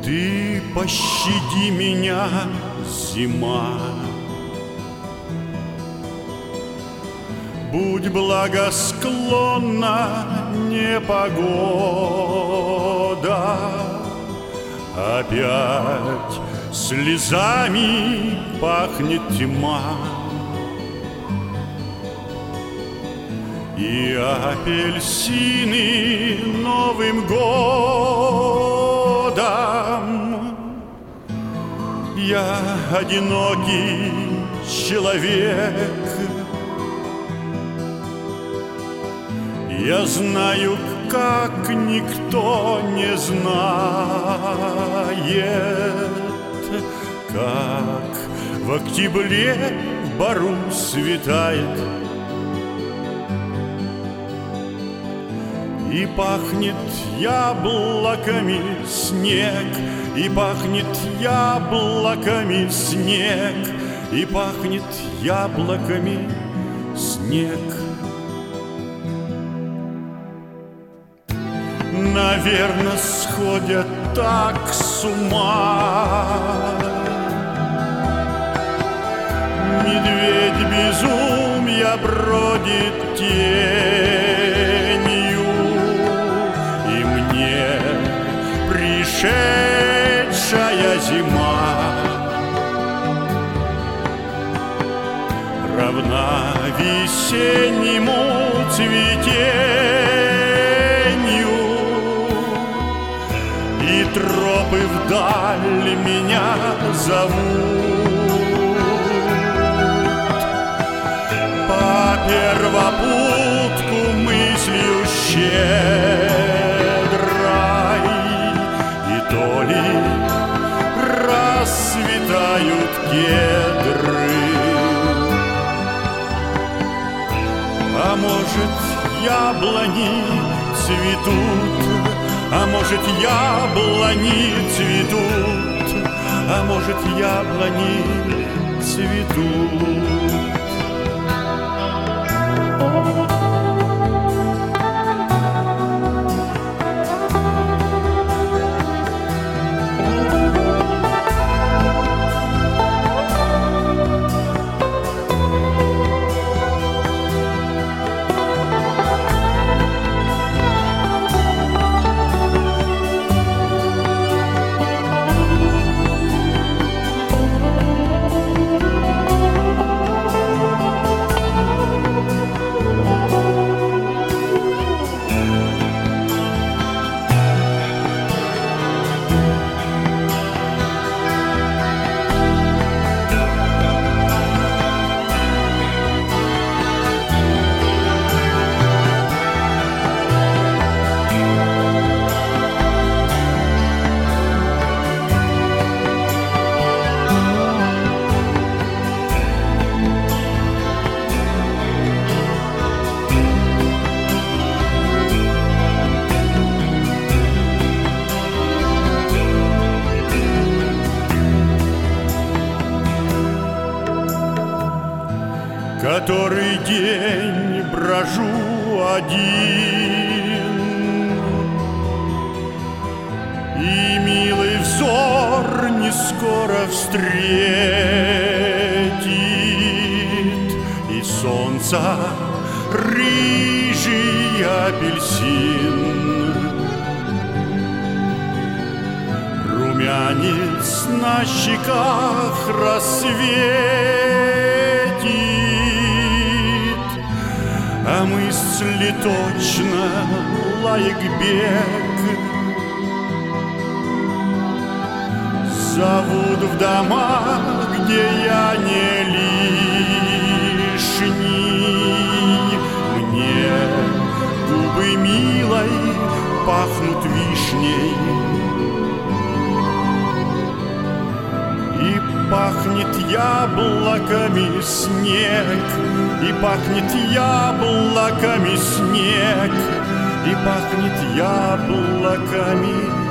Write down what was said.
Ты пощади меня, зима, будь благосклонна непогода. Опять слезами пахнет тьма, и апельсины Новым годом. Я одинокий человек, я знаю, как никто не знает, как в октябре в бару светает и пахнет яблоками снег, и пахнет яблоками снег, и пахнет яблоками снег. Наверно, сходят так с ума. Медведь безумья бродит тенью, и мне пришедшая зима равна весеннему цветению, и тропы вдаль меня зовут по первопутку мыслью щедрой, и то ли расцветают кедры, а может, яблони цветут, а может, яблони цветут, а может, яблони цветут. Который день брожу один, и милый взор не скоро встретит, и солнца рыжий апельсин, румянец на щеках рассветит, а мысли точно лаек бег зовут в дома, где я не лишний. Мне губы милой пахнут вишней, и пахнет яблоками снег, и пахнет яблоками снег, и пахнет яблоками